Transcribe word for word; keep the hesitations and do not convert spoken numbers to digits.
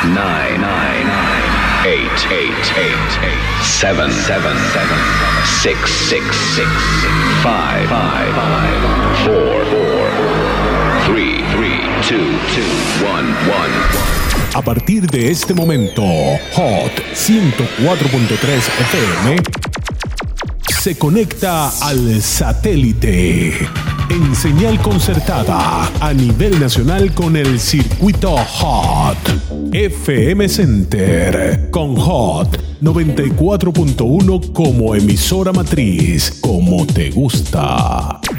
nine, nine, eight, eight, eight, eight, seven, seven, seven, six, six, six, five, five, four, four, three, three, two, two, one, one. A partir de este momento, Hot ciento cuatro punto tres F M se conecta al satélite en señal concertada a nivel nacional con el circuito Hot. F M Center con Hot noventa y cuatro punto uno como emisora matriz, como te gusta.